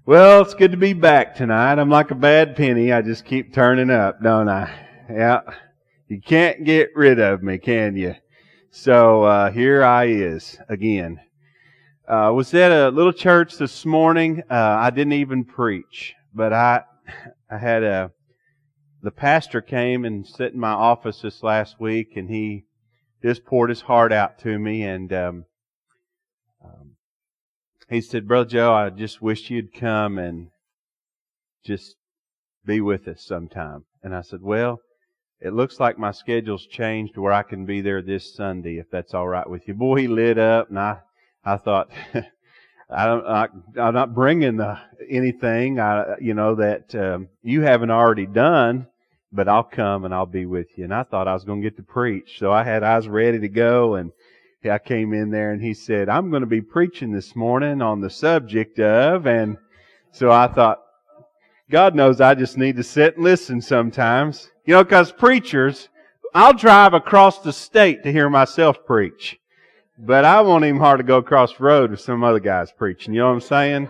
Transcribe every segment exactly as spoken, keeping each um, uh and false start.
Well, it's good to be back tonight. I'm like a bad penny. I just keep turning up, don't I? Yeah. You can't get rid of me, can you? So, uh, here I is again. I uh, was at a little church this morning. Uh, I didn't even preach, but I, I had a, the pastor came and sat in my office this last week, and he just poured his heart out to me, and, um, um he said, Brother Joe, I just wish you'd come and just be with us sometime. And I said, well, it looks like my schedule's changed to where I can be there this Sunday, if that's all right with you. Boy, he lit up, and I, I thought, I don't, I, I'm not bringing the, anything, I, you know, that um, you haven't already done, but I'll come and I'll be with you. And I thought I was going to get to preach, so I had, I was ready to go, and I came in there and he said, I'm going to be preaching this morning on the subject of, and so I thought, God knows I just need to sit and listen sometimes. You know, because preachers, I'll drive across the state to hear myself preach, but I won't even hardly go across the road with some other guys preaching. You know what I'm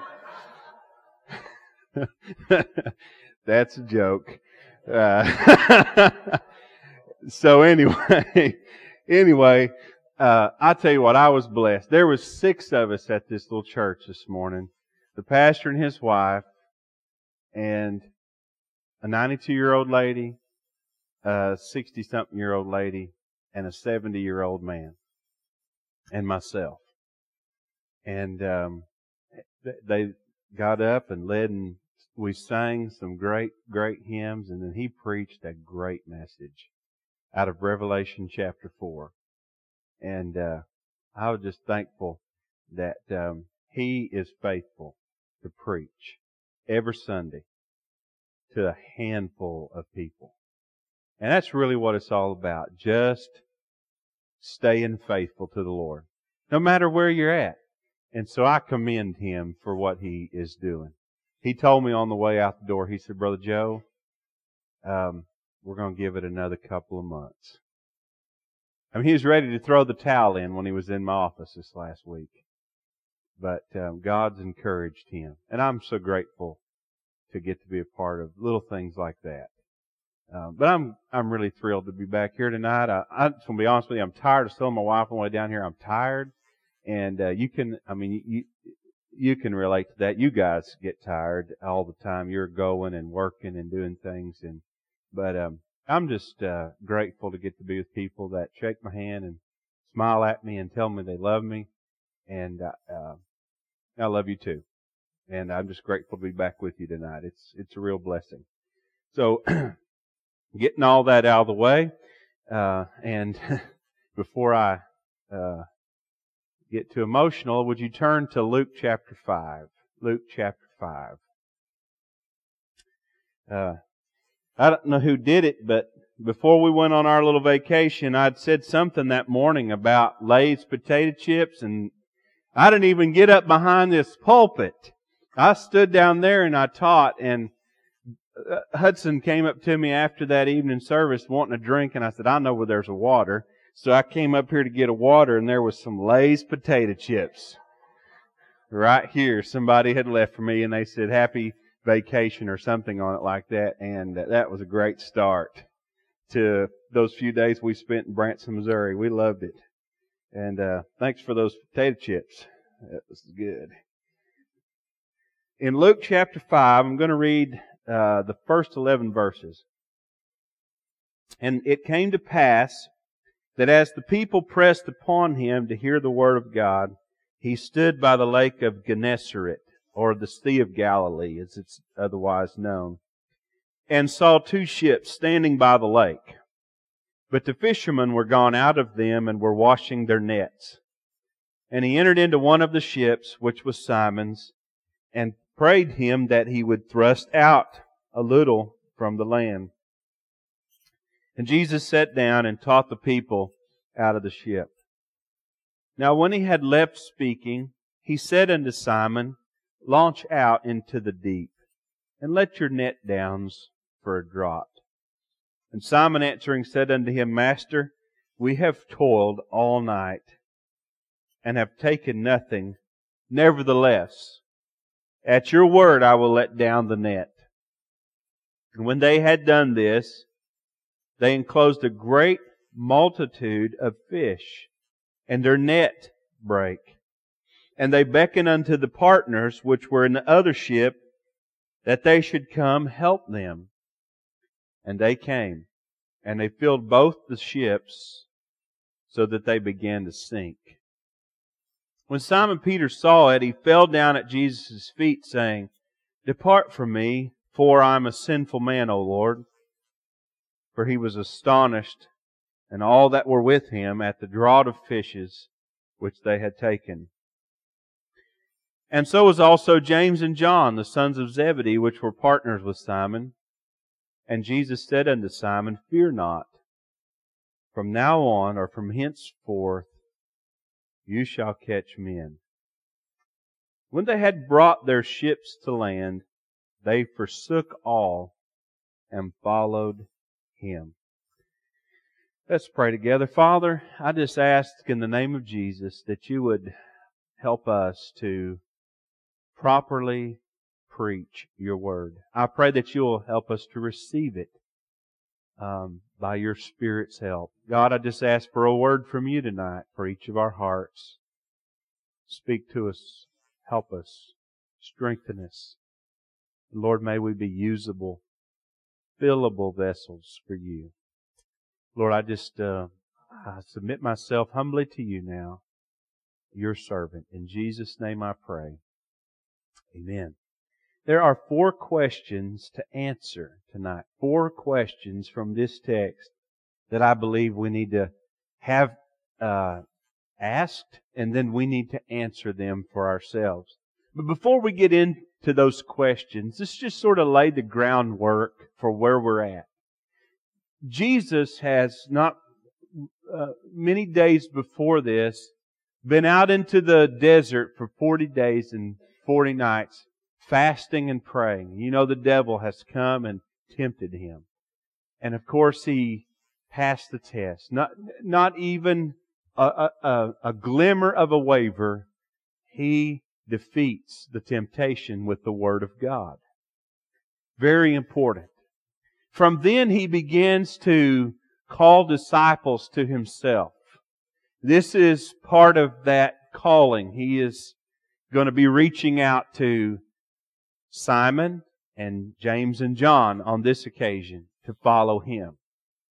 saying? That's a joke. Uh, so anyway, anyway, Uh, I tell you what, I was blessed. There was six of us at this little church this morning. The pastor and his wife, and a ninety-two-year-old lady, a sixty-something-year-old lady, and a seventy-year-old man, and myself. And um, they got up and led, and we sang some great, great hymns, and then he preached a great message out of Revelation chapter four. And uh, I was just thankful that um, he is faithful to preach every Sunday to a handful of people. And that's really what it's all about, just staying faithful to the Lord, no matter where you're at. And so I commend him for what he is doing. He told me on the way out the door, he said, Brother Joe, um, we're going to give it another couple of months. I mean, he was ready to throw the towel in when he was in my office this last week. But um, God's encouraged him. And I'm so grateful to get to be a part of little things like that. Um, but I'm I'm really thrilled to be back here tonight. I, I just want to be honest with you, I'm tired of telling my wife on the way down here, I'm tired. And uh, you can, I mean, you you can relate to that. You guys get tired all the time. You're going and working and doing things. and But um I'm just uh, grateful to get to be with people that shake my hand and smile at me and tell me they love me. And uh, uh, I love you too. And I'm just grateful to be back with you tonight. It's it's a real blessing. So, getting all that out of the way, uh, and before I uh, get too emotional, would you turn to Luke chapter five? Luke chapter five. Uh, I don't know who did it, but before we went on our little vacation, I'd said something that morning about Lay's potato chips, and I didn't even get up behind this pulpit. I stood down there and I taught, and Hudson came up to me after that evening service wanting a drink, and I said, I know where there's a water. So I came up here to get a water, and there was some Lay's potato chips right here. Somebody had left for me, and they said, Happy Vacation or something on it like that, and that was a great start to those few days we spent in Branson, Missouri. We loved it, and uh, thanks for those potato chips. That was good. In Luke chapter five, I'm going to read uh, the first eleven verses. And it came to pass that as the people pressed upon him to hear the word of God, he stood by the lake of Gennesaret, or the Sea of Galilee, as it's otherwise known, and saw two ships standing by the lake. But the fishermen were gone out of them and were washing their nets. And he entered into one of the ships, which was Simon's, and prayed him that he would thrust out a little from the land. And Jesus sat down and taught the people out of the ship. Now when he had left speaking, he said unto Simon, Launch out into the deep, and let your net downs for a draught. And Simon answering said unto him, Master, we have toiled all night, and have taken nothing. Nevertheless, At your word I will let down the net. And when they had done this, they enclosed a great multitude of fish, and their net brake. And they beckoned unto the partners which were in the other ship, that they should come help them. And they came, and they filled both the ships, so that they began to sink. When Simon Peter saw it, he fell down at Jesus' feet, saying, Depart from me, for I am a sinful man, O Lord. For he was astonished, and all that were with him, at the draught of fishes which they had taken. And so was also James and John, the sons of Zebedee, which were partners with Simon. And Jesus said unto Simon, Fear not. From now on, or from henceforth, you shall catch men. When they had brought their ships to land, they forsook all and followed Him. Let's pray together. Father, I just ask in the name of Jesus that you would help us to properly preach your word. I pray that you will help us to receive it um, by your Spirit's help. God, I just ask for a word from you tonight for each of our hearts. Speak to us. Help us. Strengthen us. Lord, may we be usable, fillable vessels for you. Lord, I just uh, I submit myself humbly to you now, your servant. In Jesus' name I pray. Amen. There are four questions to answer tonight. Four questions from this text that I believe we need to have uh, asked, and then we need to answer them for ourselves. But before we get into those questions, let's just sort of lay the groundwork for where we're at. Jesus has not uh, many days before this been out into the desert for forty days and forty nights, fasting and praying. You know, the devil has come and tempted him. And of course he passed the test. Not, not even a, a, a glimmer of a waver. He defeats the temptation with the Word of God. Very important. From then he begins to call disciples to himself. This is part of that calling. He is going to be reaching out to Simon and James and John on this occasion to follow Him.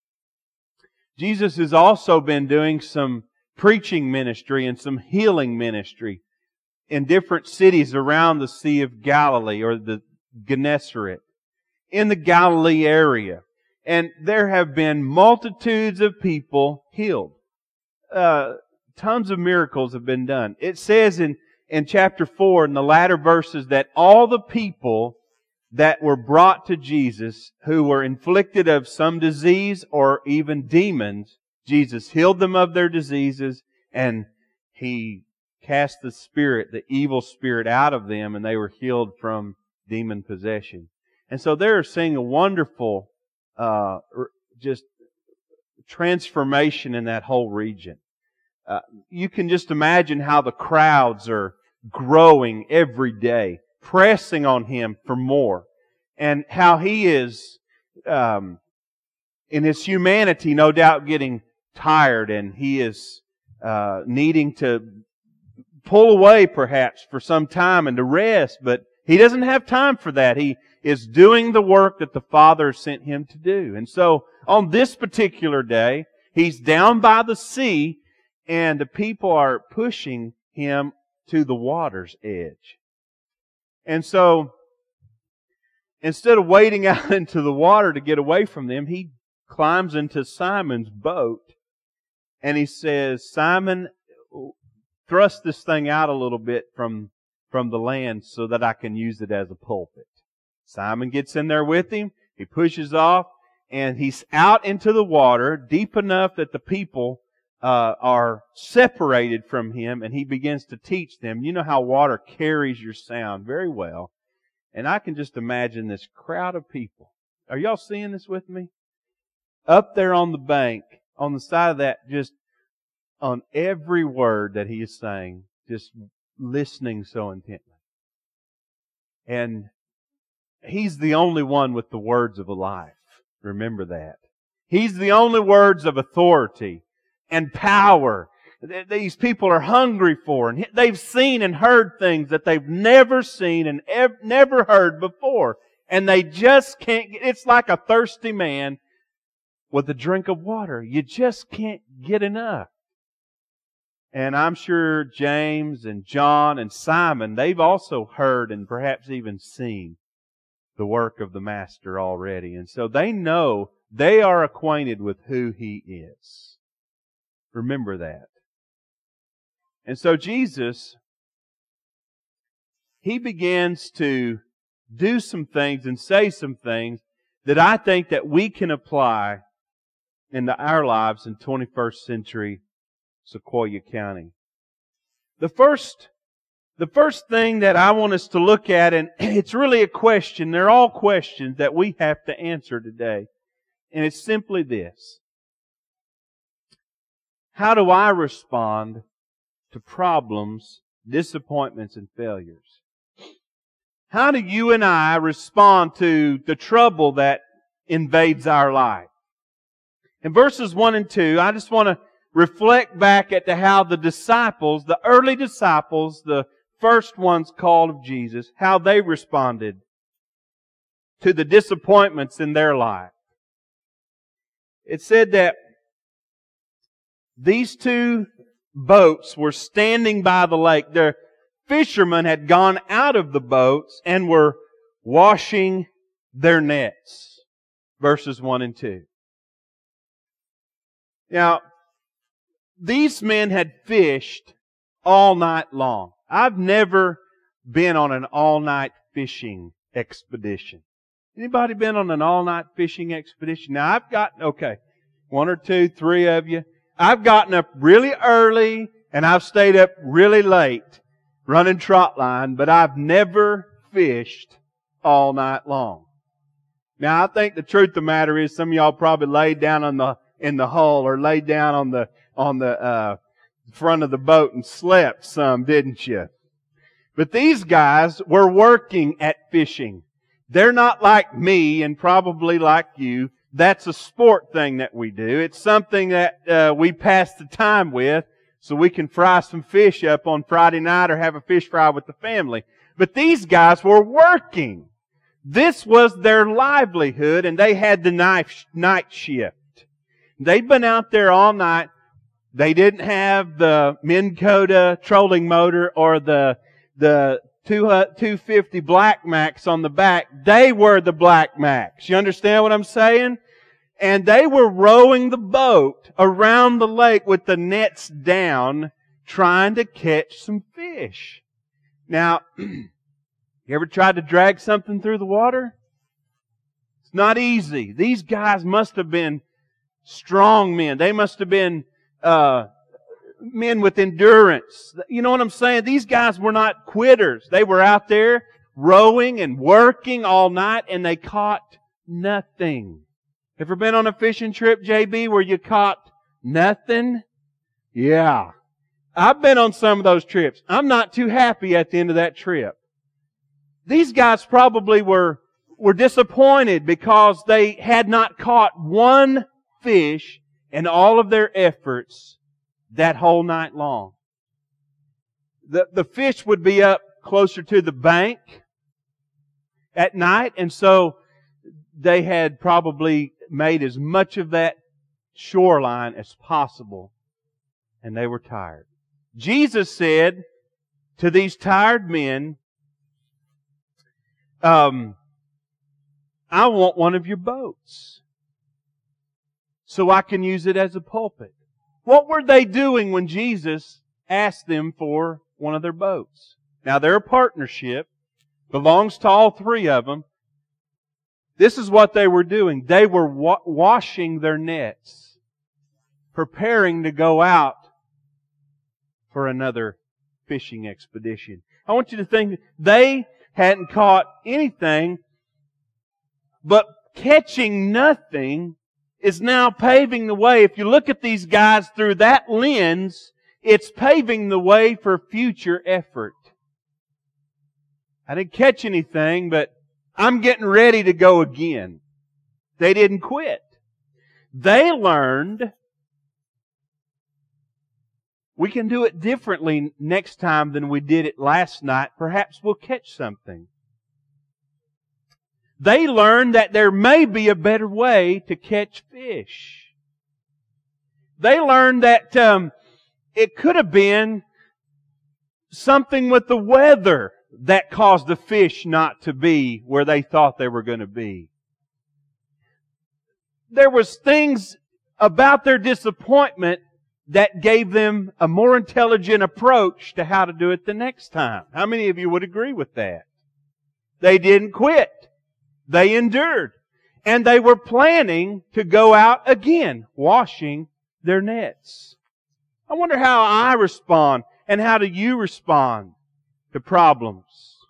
Jesus has also been doing some preaching ministry and some healing ministry in different cities around the Sea of Galilee, or the Gennesaret, in the Galilee area. And there have been multitudes of people healed. Uh, tons of miracles have been done. It says in, in chapter four, in the latter verses, that all the people that were brought to Jesus who were inflicted of some disease or even demons, Jesus healed them of their diseases, and He cast the spirit, the evil spirit, out of them, and they were healed from demon possession. And so they're seeing a wonderful uh, just transformation in that whole region. Uh, you can just imagine how the crowds are growing every day, pressing on Him for more. And how He is, um, in His humanity, no doubt getting tired, and He is uh, needing to pull away perhaps for some time and to rest, but He doesn't have time for that. He is doing the work that the Father sent Him to do. And so on this particular day, He's down by the sea, and the people are pushing Him to the water's edge. And so instead of wading out into the water to get away from them, He climbs into Simon's boat, and He says, Simon, thrust this thing out a little bit from, from the land so that I can use it as a pulpit. Simon gets in there with him. He pushes off, and he's out into the water deep enough that the people uh, are separated from him, and he begins to teach them. You know how water carries your sound very well. And I can just imagine this crowd of people. Are y'all seeing this with me? Up there on the bank, on the side of that, just on every word that he is saying, just listening so intently. And He's the only one with the words of life. Remember that. He's the only words of authority and power. These people are hungry for, and they've seen and heard things that they've never seen and ever, never heard before. And they just can't, it's like a thirsty man with a drink of water. You just can't get enough. And I'm sure James and John and Simon, they've also heard and perhaps even seen the work of the Master already. And so they know, they are acquainted with who He is. Remember that. And so Jesus, He begins to do some things and say some things that I think that we can apply into our lives in twenty-first century Sequoyah County. The first, the first thing that I want us to look at, and it's really a question, they're all questions that we have to answer today. And it's simply this. How do I respond to problems, disappointments, and failures? How do you and I respond to the trouble that invades our life? In verses one and two, I just want to reflect back at how the disciples, the early disciples, the first ones called of Jesus, how they responded to the disappointments in their life. It said that these two boats were standing by the lake. Their fishermen had gone out of the boats and were washing their nets. Verses one and two. Now, these men had fished all night long. I've never been on an all-night fishing expedition. Anybody been on an all-night fishing expedition? Now, I've gotten, okay, one or two, three of you. I've gotten up really early and I've stayed up really late running trot line, but I've never fished all night long. Now, I think the truth of the matter is some of y'all probably laid down on the in the hull or laid down on the on the uh, front of the boat and slept some, didn't you? But these guys were working at fishing. They're not like me and probably like you. That's a sport thing that we do. It's something that uh, we pass the time with so we can fry some fish up on Friday night or have a fish fry with the family. But these guys were working. This was their livelihood, and they had the night, night shift. They'd been out there all night. They didn't have the Minn Kota trolling motor or the the two fifty Black Max on the back. They were the Black Max. You understand what I'm saying? And they were rowing the boat around the lake with the nets down, trying to catch some fish. Now, you ever tried to drag something through the water? It's not easy. These guys must have been strong men. They must have been uh, men with endurance. You know what I'm saying? These guys were not quitters. They were out there rowing and working all night, and they caught nothing. Ever been on a fishing trip, J B, where you caught nothing? Yeah. I've been on some of those trips. I'm not too happy at the end of that trip. These guys probably were, were disappointed because they had not caught one fish in all of their efforts that whole night long. The, the fish would be up closer to the bank at night, and so they had probably made as much of that shoreline as possible, and they were tired. Jesus said to these tired men, um, I want one of your boats so I can use it as a pulpit. What were they doing when Jesus asked them for one of their boats? Now, their partnership belongs to all three of them. This is what they were doing. They were wa- washing their nets, preparing to go out for another fishing expedition. I want you to think they hadn't caught anything, but catching nothing is now paving the way. If you look at these guys through that lens, it's paving the way for future effort. I didn't catch anything, but I'm getting ready to go again. They didn't quit. They learned we can do it differently next time than we did it last night. Perhaps we'll catch something. They learned that there may be a better way to catch fish. They learned that um, it could have been something with the weather that caused the fish not to be where they thought they were going to be. There was things about their disappointment that gave them a more intelligent approach to how to do it the next time. How many of you would agree with that? They didn't quit. They endured. And they were planning to go out again, washing their nets. I wonder how I respond, and how do you respond to problems?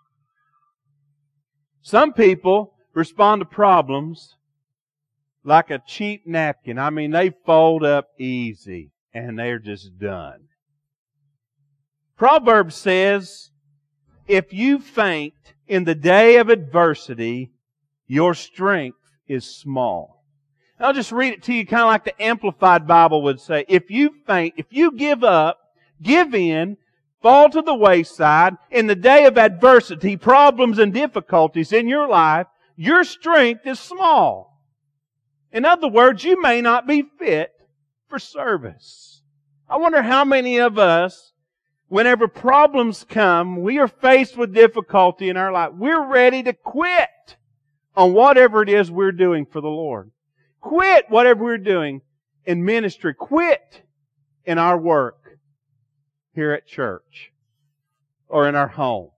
Some people respond to problems like a cheap napkin. I mean, they fold up easy and they're just done. Proverbs says, if you faint in the day of adversity, your strength is small. I'll just read it to you kind of like the Amplified Bible would say. If you faint, if you give up, give in, fall to the wayside, in the day of adversity, problems and difficulties in your life, your strength is small. In other words, you may not be fit for service. I wonder how many of us, whenever problems come, we are faced with difficulty in our life, we're ready to quit on whatever it is we're doing for the Lord. Quit whatever we're doing in ministry. Quit in our work here at church or in our home.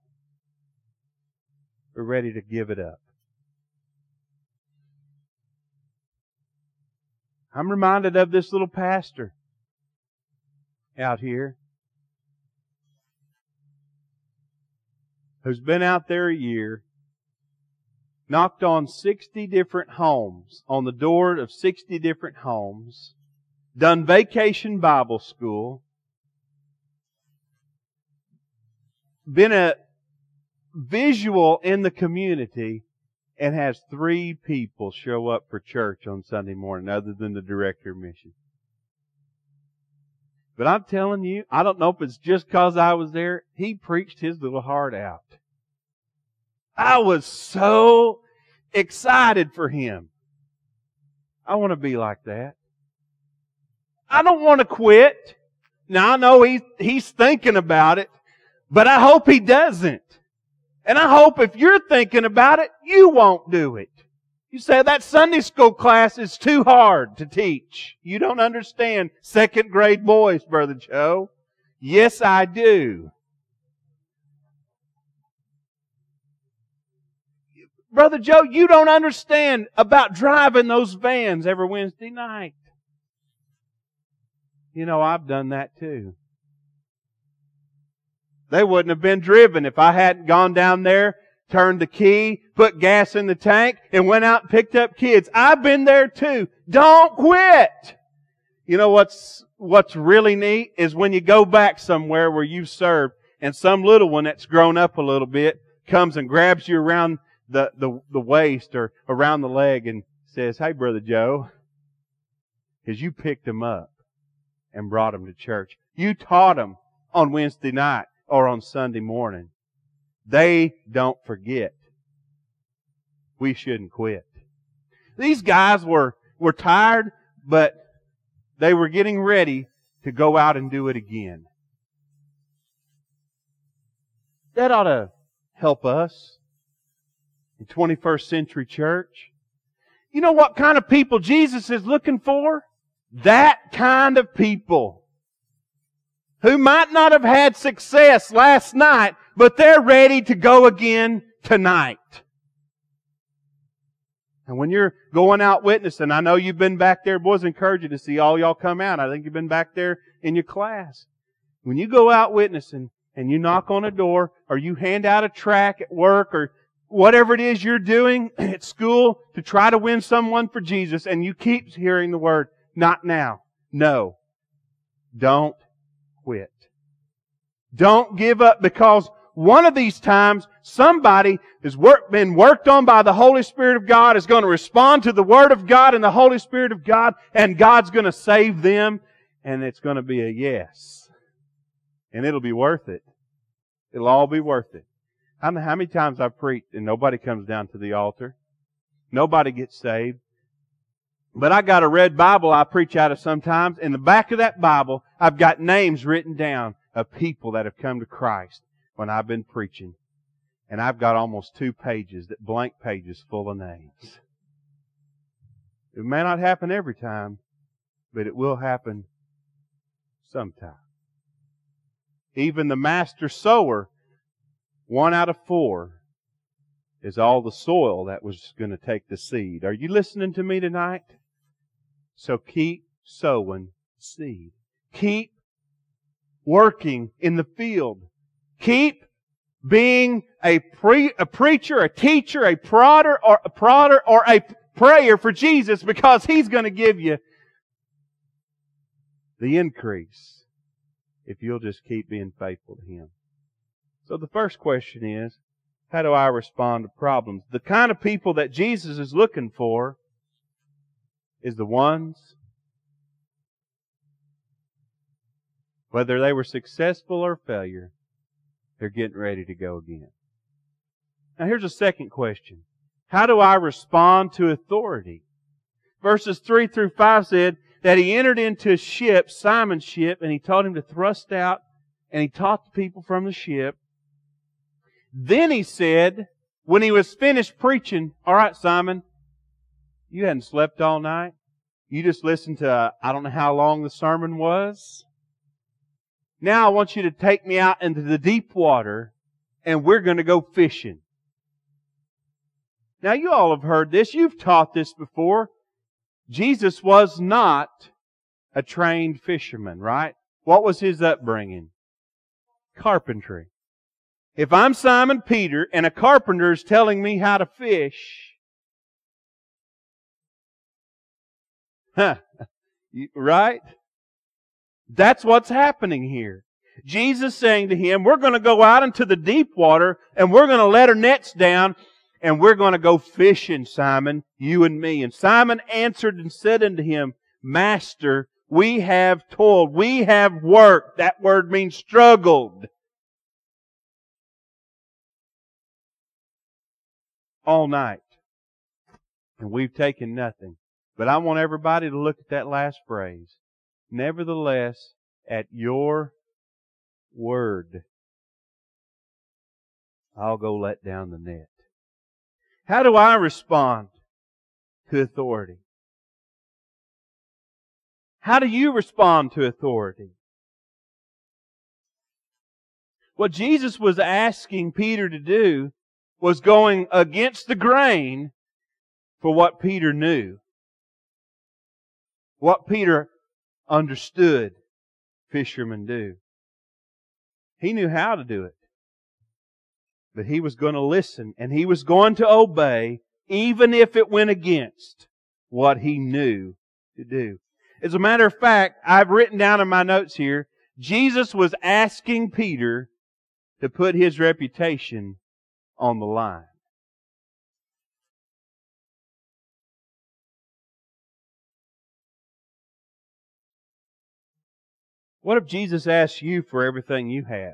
We're ready to give it up. I'm reminded of this little pastor out here who's been out there a year, knocked on sixty different homes, on the door of sixty different homes, done vacation Bible school, been a visual in the community, and has three people show up for church on Sunday morning other than the director of mission. But I'm telling you, I don't know if it's just because I was there, he preached his little heart out. I was so excited for him. I want to be like that. I don't want to quit. Now I know he's, he's thinking about it, but I hope he doesn't. And I hope if you're thinking about it, you won't do it. You say, that Sunday school class is too hard to teach. You don't understand second grade boys, Brother Joe. Yes, I do. Brother Joe, you don't understand about driving those vans every Wednesday night. You know, I've done that too. They wouldn't have been driven if I hadn't gone down there, turned the key, put gas in the tank, and went out and picked up kids. I've been there too. Don't quit! You know what's what's really neat is when you go back somewhere where you've served, and some little one that's grown up a little bit comes and grabs you around the, the, the waist or around the leg and says, "Hey, Brother Joe," because you picked them up and brought them to church. You taught them on Wednesday night or on Sunday morning. They don't forget. We shouldn't quit. These guys were, were tired, but they were getting ready to go out and do it again. That ought to help us in twenty-first century church. You know what kind of people Jesus is looking for? That kind of people who might not have had success last night, but they're ready to go again tonight. And when you're going out witnessing, I know you've been back there. Boys, encourage you to see all y'all come out. I think you've been back there in your class. When you go out witnessing and you knock on a door or you hand out a tract at work or whatever it is you're doing at school to try to win someone for Jesus, and you keep hearing the word, "Not now." No. Don't quit. Don't give up, because one of these times, somebody has work, been worked on by the Holy Spirit of God, is going to respond to the Word of God and the Holy Spirit of God, and God's going to save them, and it's going to be a yes. And it'll be worth it. It'll all be worth it. I don't know how many times I've preached and nobody comes down to the altar. Nobody gets saved. But I got a red Bible I preach out of sometimes. In the back of that Bible, I've got names written down of people that have come to Christ when I've been preaching. And I've got almost two pages, that blank pages full of names. It may not happen every time, but it will happen sometime. Even the master sower, one out of four, is all the soil that was going to take the seed. Are you listening to me tonight? So keep sowing seed. Keep working in the field. Keep being a pre, a preacher, a teacher, a prodder, or a prodder, or a prayer for Jesus, because He's going to give you the increase if you'll just keep being faithful to Him. So the first question is, how do I respond to problems? The kind of people that Jesus is looking for is the ones, whether they were successful or failure, they're getting ready to go again. Now here's a second question. How do I respond to authority? Verses three through five said that he entered into a ship, Simon's ship, and he told him to thrust out, and he taught the people from the ship. Then he said, when he was finished preaching, all right, Simon, you hadn't slept all night. You just listened to, uh, I don't know how long the sermon was. Now I want you to take me out into the deep water, and we're going to go fishing. Now you all have heard this. You've taught this before. Jesus was not a trained fisherman, right? What was his upbringing? Carpentry. If I'm Simon Peter and a carpenter is telling me how to fish, huh, right? That's what's happening here. Jesus saying to him, we're going to go out into the deep water and we're going to let our nets down and we're going to go fishing, Simon, you and me. And Simon answered and said unto him, Master, we have toiled, we have worked. That word means struggled. All night. And we've taken nothing. But I want everybody to look at that last phrase. Nevertheless, at your word, I'll go let down the net. How do I respond to authority? How do you respond to authority? What Jesus was asking Peter to do was going against the grain for what Peter knew. What Peter understood fishermen do. He knew how to do it. But he was going to listen and he was going to obey even if it went against what he knew to do. As a matter of fact, I've written down in my notes here, Jesus was asking Peter to put his reputation on the line. What if Jesus asks you for everything you have?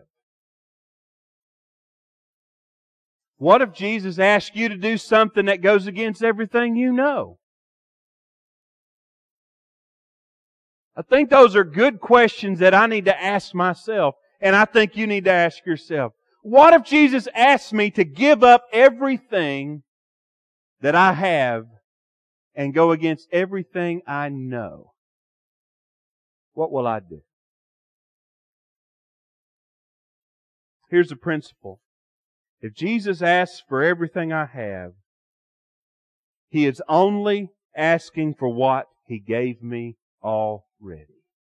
What if Jesus asks you to do something that goes against everything you know? I think those are good questions that I need to ask myself, and I think you need to ask yourself. What if Jesus asks me to give up everything that I have and go against everything I know? What will I do? Here's the principle. If Jesus asks for everything I have, He is only asking for what He gave me already.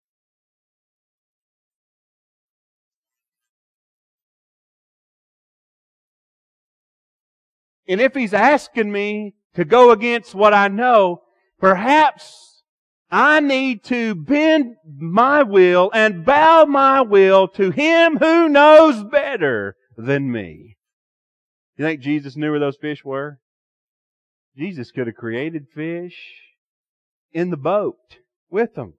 And if He's asking me to go against what I know, perhaps I need to bend my will and bow my will to Him who knows better than me. You think Jesus knew where those fish were? Jesus could have created fish in the boat with them.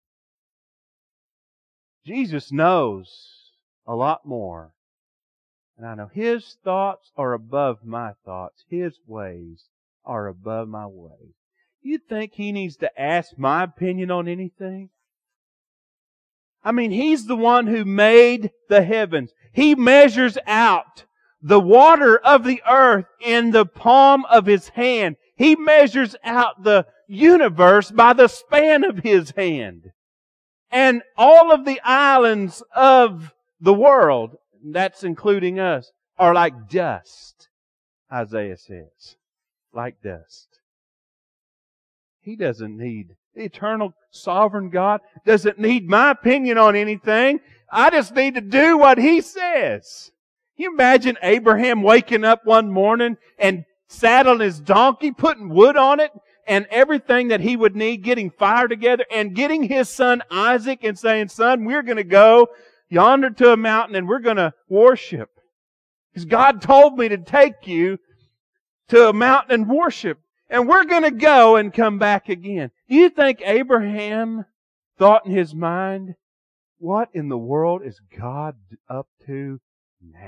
Jesus knows a lot more. And I know His thoughts are above my thoughts. His ways are above my ways. You think He needs to ask my opinion on anything? I mean, He's the one who made the heavens. He measures out the water of the earth in the palm of His hand. He measures out the universe by the span of His hand. And all of the islands of the world, that's including us, are like dust, Isaiah says. Like dust. He doesn't need, the eternal sovereign God doesn't need my opinion on anything. I just need to do what He says. Can you imagine Abraham waking up one morning and saddling his donkey, putting wood on it, and everything that he would need, getting fire together, and getting his son Isaac and saying, son, we're going to go yonder to a mountain and we're going to worship. Because God told me to take you to a mountain and worship. And we're going to go and come back again. Do you think Abraham thought in his mind, what in the world is God up to now?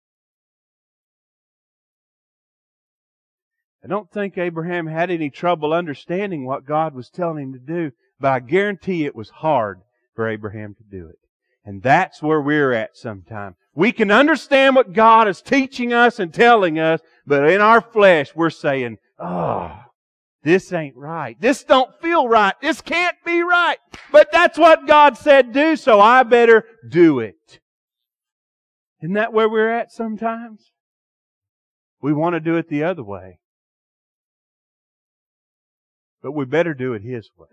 I don't think Abraham had any trouble understanding what God was telling him to do, but I guarantee it was hard for Abraham to do it. And that's where we're at sometime. We can understand what God is teaching us and telling us, but in our flesh we're saying, oh, this ain't right. This don't feel right. This can't be right. But that's what God said do, so I better do it. Isn't that where we're at sometimes? We want to do it the other way. But we better do it His way.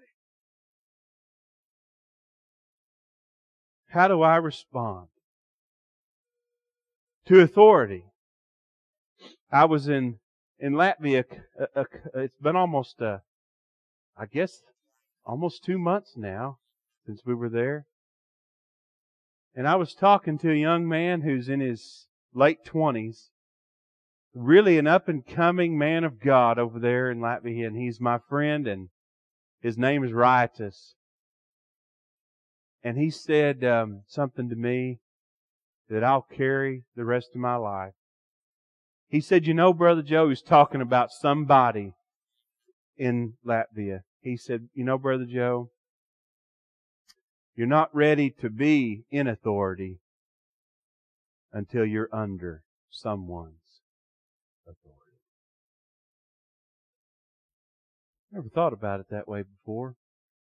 How do I respond to authority? I was in, in Latvia, uh, uh, it's been almost, uh, I guess, almost two months now since we were there. And I was talking to a young man who's in his late twenties. Really an up-and-coming man of God over there in Latvia, and he's my friend, and his name is Ritus. And he said um, something to me that I'll carry the rest of my life. He said, you know, Brother Joe, he was talking about somebody in Latvia. He said, you know, Brother Joe, you're not ready to be in authority until you're under someone's authority. Never thought about it that way before.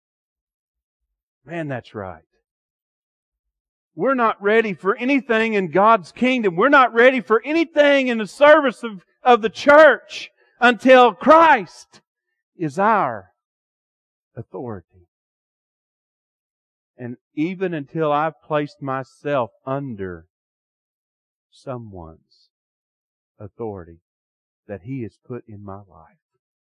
Man, that's right. We're not ready for anything in God's kingdom. We're not ready for anything in the service of, of the church until Christ is our authority. And even until I've placed myself under someone's authority that He has put in my life.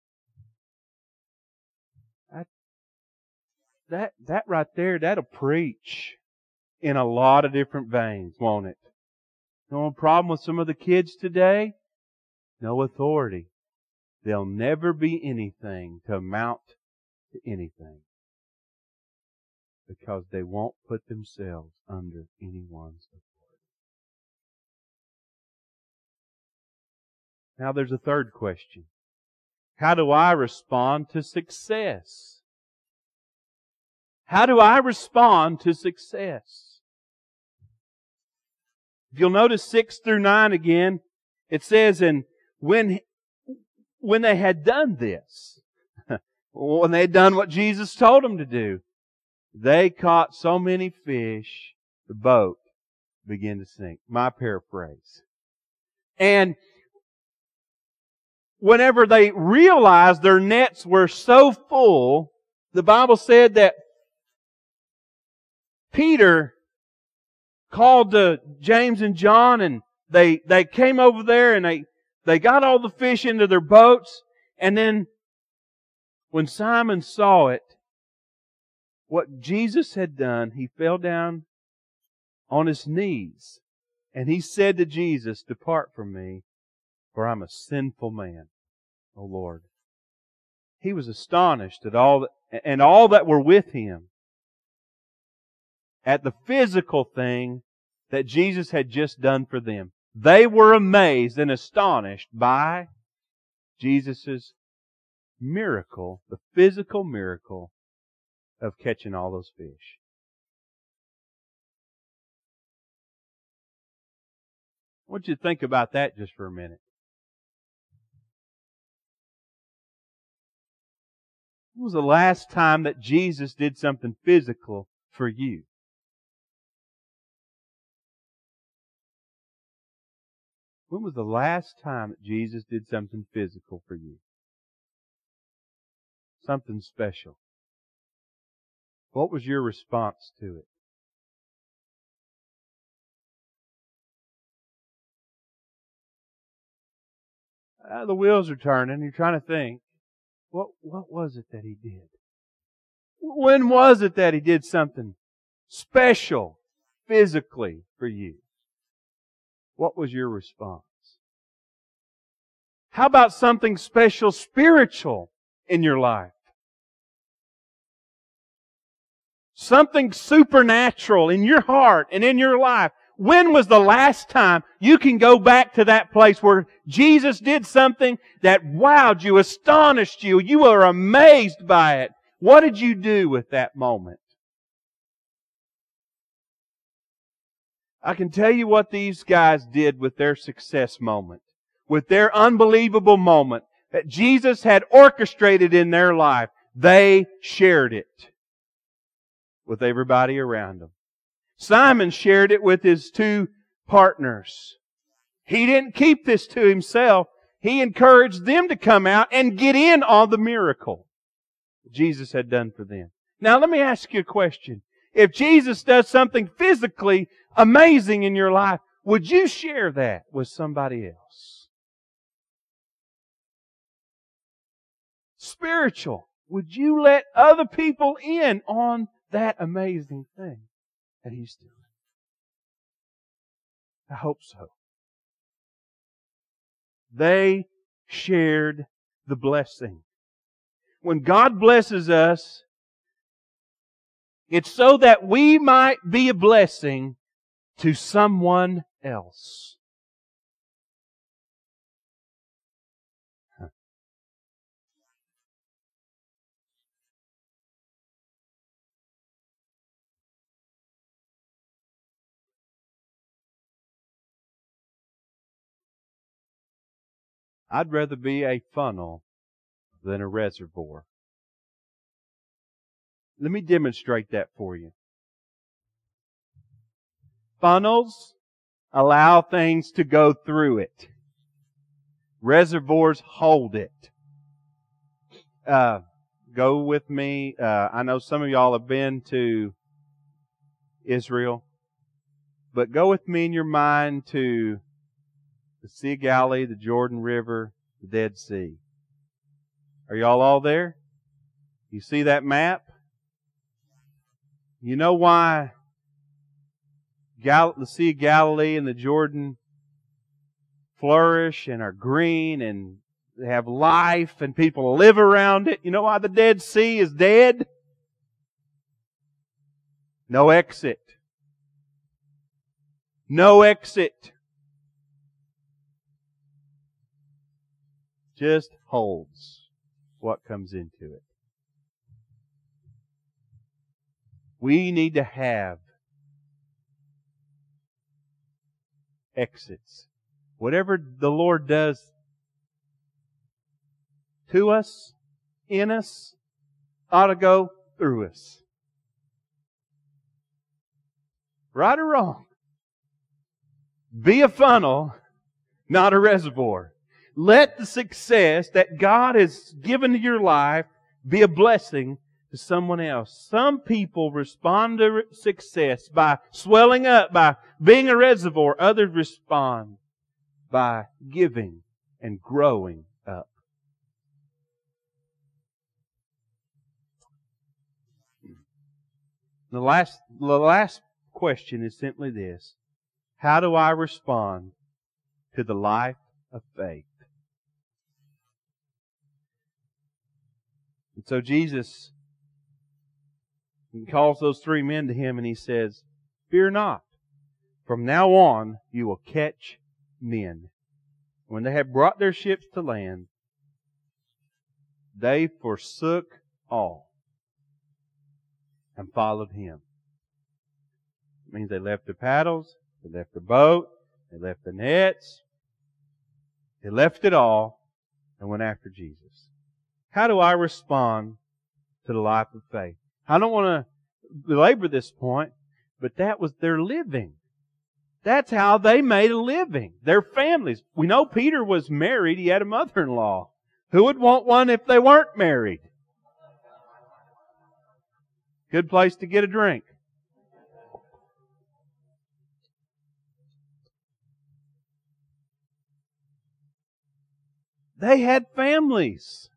That, that, that right there, that'll preach in a lot of different veins, won't it? No problem with some of the kids today? No authority. There'll never be anything to amount to anything, because they won't put themselves under anyone's authority. Now there's a third question. How do I respond to success? How do I respond to success? If you'll notice six through nine again, it says, and when, when they had done this, when they had done what Jesus told them to do, they caught so many fish, the boat began to sink. My paraphrase. And whenever they realized their nets were so full, the Bible said that Peter called to James and John, and they they came over there and they, they got all the fish into their boats. And then when Simon saw it, what Jesus had done, he fell down on his knees And he said to Jesus, "Depart from me, for I'm a sinful man, O Lord." He was astonished at all that, and all that were with him at the physical thing that Jesus had just done for them. They were amazed and astonished by Jesus' miracle, the physical miracle of catching all those fish. I want you to think about that just for a minute. When was the last time that Jesus did something physical for you? When was the last time that Jesus did something physical for you? Something special. What was your response to it? Uh, the wheels are turning. You're trying to think, what what was it that He did? When was it that He did something special, physically, for you? What was your response? How about something special, spiritual in your life? Something supernatural in your heart and in your life. When was the last time you can go back to that place where Jesus did something that wowed you, astonished you, you were amazed by it? What did you do with that moment? I can tell you what these guys did with their success moment, with their unbelievable moment that Jesus had orchestrated in their life. They shared it with everybody around them. Simon shared it with his two partners. He didn't keep this to himself. He encouraged them to come out and get in on the miracle Jesus had done for them. Now let me ask you a question. If Jesus does something physically amazing in your life, would you share that with somebody else? Spiritual. Would you let other people in on that amazing thing that He's doing? I hope so. They shared the blessing. When God blesses us, it's so that we might be a blessing to someone else. Huh. I'd rather be a funnel than a reservoir. Let me demonstrate that for you. Funnels allow things to go through it. Reservoirs hold it. Uh, go with me. Uh, I know some of y'all have been to Israel, but go with me in your mind to the Sea of Galilee, the Jordan River, the Dead Sea. Are y'all all there? You see that map? You know why Gal- the Sea of Galilee and the Jordan flourish and are green and they have life and people live around it? You know why the Dead Sea is dead? No exit. No exit. Just holds what comes into it. We need to have exits. Whatever the Lord does to us, in us, ought to go through us. Right or wrong? Be a funnel, not a reservoir. Let the success that God has given to your life be a blessing to someone else. Some people respond to success by swelling up, by being a reservoir. Others respond by giving and growing up. The last, the last question is simply this. How do I respond to the life of faith? And so Jesus calls those three men to Him and He says, "Fear not. From now on you will catch men." When they had brought their ships to land, they forsook all and followed Him. It means they left their paddles, they left their boat, they left the nets, they left it all and went after Jesus. How do I respond to the life of faith? I don't want to belabor this point, but that was their living. That's how they made a living. Their families. We know Peter was married. He had a mother-in-law. Who would want one if they weren't married? Good place to get a drink. They had families.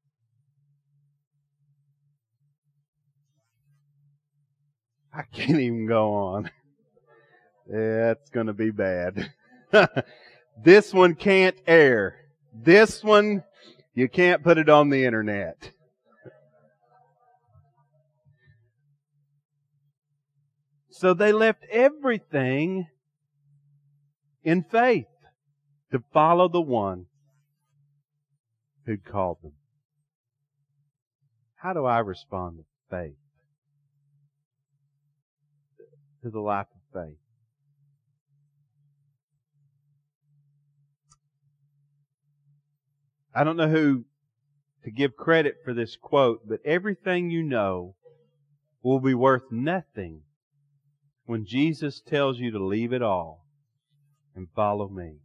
I can't even go on. That's going to be bad. This one can't air. This one, you can't put it on the internet. So they left everything in faith to follow the one who'd called them. How do I respond to faith? To the life of faith? I don't know who to give credit for this quote, but everything you know will be worth nothing when Jesus tells you to leave it all and follow me.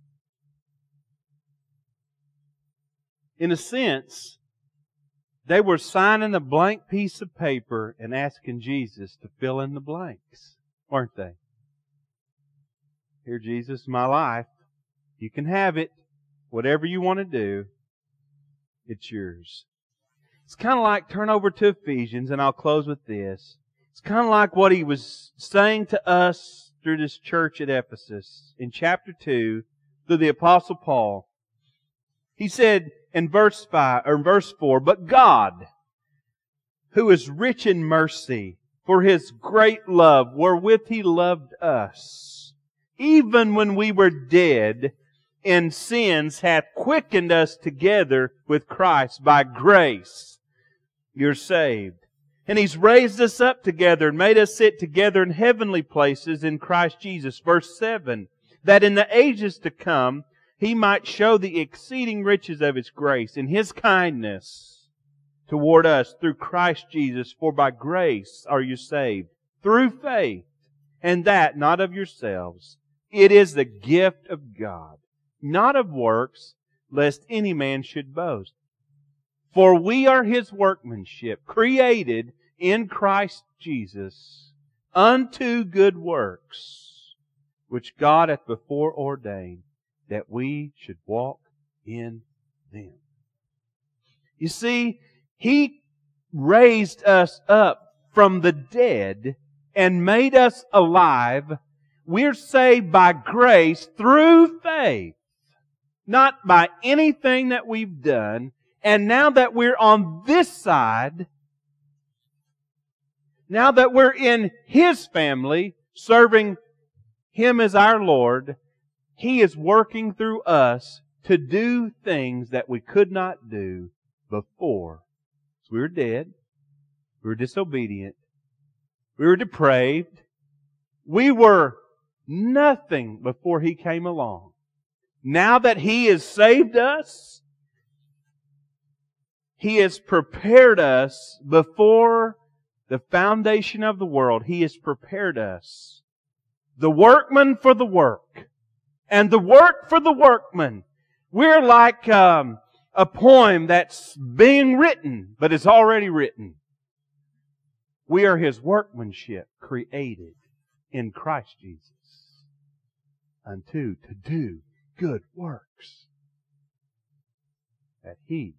In a sense, they were signing a blank piece of paper and asking Jesus to fill in the blanks, weren't they? Here, Jesus, my life. You can have it. Whatever you want to do, it's yours. It's kind of like, turn over to Ephesians, and I'll close with this. It's kind of like what He was saying to us through this church at Ephesus. In chapter two, through the Apostle Paul, he said in verse five, or verse four, "But God, who is rich in mercy, for His great love wherewith He loved us, even when we were dead in sins, hath quickened us together with Christ. By grace you're saved. And He's raised us up together and made us sit together in heavenly places in Christ Jesus." Verse seven, "That in the ages to come He might show the exceeding riches of His grace in His kindness toward us through Christ Jesus. For by grace are you saved, through faith, and that not of yourselves. It is the gift of God, not of works, lest any man should boast. For we are His workmanship, created in Christ Jesus, unto good works, which God hath before ordained, that we should walk in them." You see, He raised us up from the dead and made us alive. We're saved by grace through faith, not by anything that we've done. And now that we're on this side, now that we're in His family, serving Him as our Lord, He is working through us to do things that we could not do before. So we were dead. We were disobedient. We were depraved. We were nothing before He came along. Now that He has saved us, He has prepared us before the foundation of the world. He has prepared us, the workman for the work, and the work for the workman. We're like um, a poem that's being written, but it's already written. We are His workmanship, created in Christ Jesus unto to do good works that He,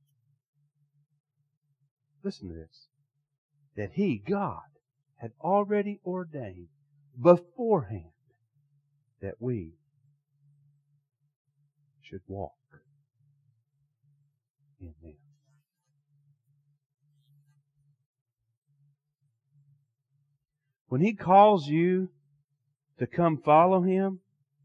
listen to this, that He, God, had already ordained beforehand that we should walk in them. When He calls you to come follow Him,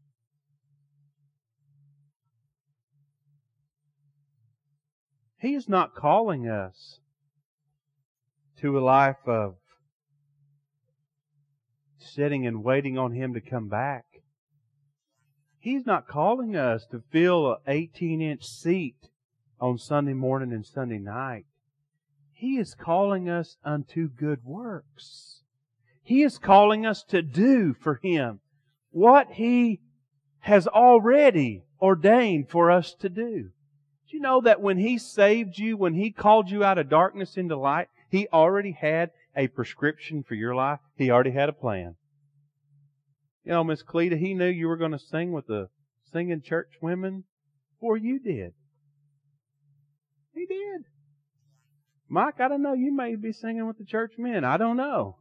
He is not calling us to a life of sitting and waiting on Him to come back. He's not calling us to fill an eighteen-inch seat on Sunday morning and Sunday night. He is calling us unto good works. He is calling us to do for Him what He has already ordained for us to do. Do you know that when He saved you, when He called you out of darkness into light, He already had a prescription for your life? He already had a plan. You know, Miss Cleta, He knew you were going to sing with the singing church women before you did. He did. Mike, I don't know, you may be singing with the church men. I don't know.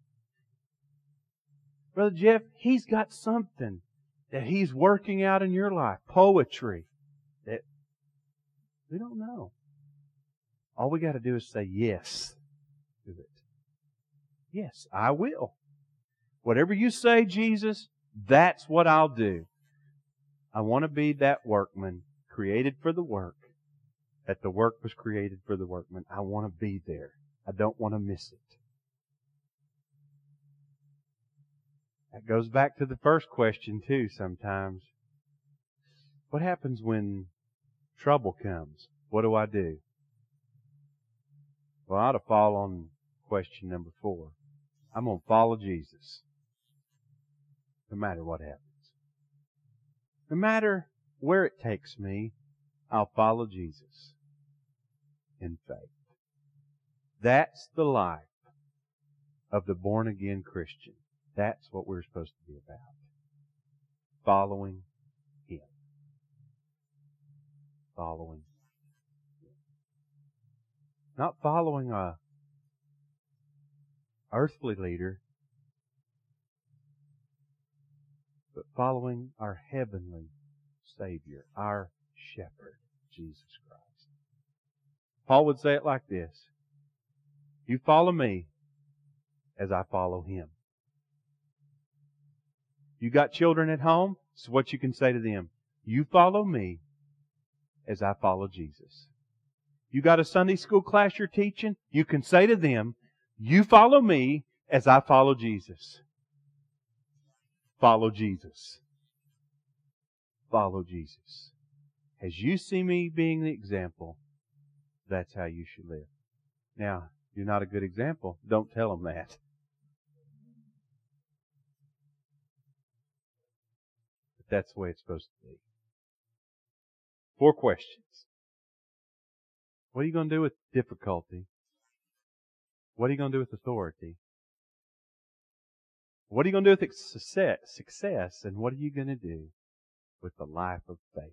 Brother Jeff, He's got something that He's working out in your life. Poetry. That we don't know. All we got to do is say yes to it. Yes, I will. Whatever you say, Jesus, that's what I'll do. I want to be that workman created for the work, that the work was created for the workman. I want to be there. I don't want to miss it. That goes back to the first question too sometimes. What happens when trouble comes? What do I do? Well, I ought to fall on question number four. I'm going to follow Jesus. No matter what happens. No matter where it takes me, I'll follow Jesus in faith. That's the life of the born-again Christian. That's what we're supposed to be about. Following Him. Following Him. Not following a earthly leader, but following our heavenly Savior, our Shepherd, Jesus Christ. Paul would say it like this: you follow me as I follow Him. You got children at home? So what you can say to them: you follow me as I follow Jesus. You got a Sunday school class you're teaching? You can say to them: you follow me as I follow Jesus. Follow Jesus. Follow Jesus. As you see me being the example, that's how you should live. Now, you're not a good example. Don't tell them that. But that's the way it's supposed to be. Four questions. What are you going to do with difficulty? What are you going to do with authority? What are you going to do with success? Success, and what are you going to do with the life of faith?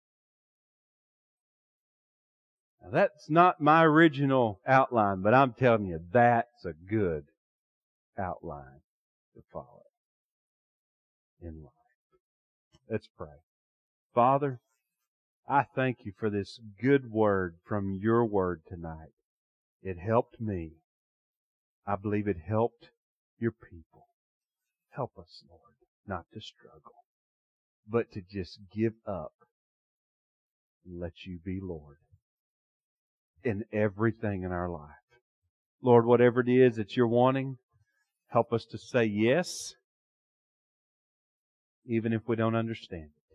Now, that's not my original outline, but I'm telling you, that's a good outline to follow in life. Let's pray. Father, I thank You for this good word from Your word tonight. It helped me. I believe it helped Your people. Help us, Lord, not to struggle, but to just give up and let You be Lord in everything in our life. Lord, whatever it is that You're wanting, help us to say yes, even if we don't understand it.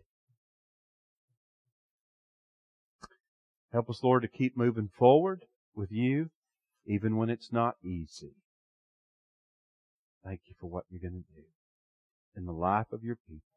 Help us, Lord, to keep moving forward with You, even when it's not easy. Thank You for what You're going to do in the life of Your people.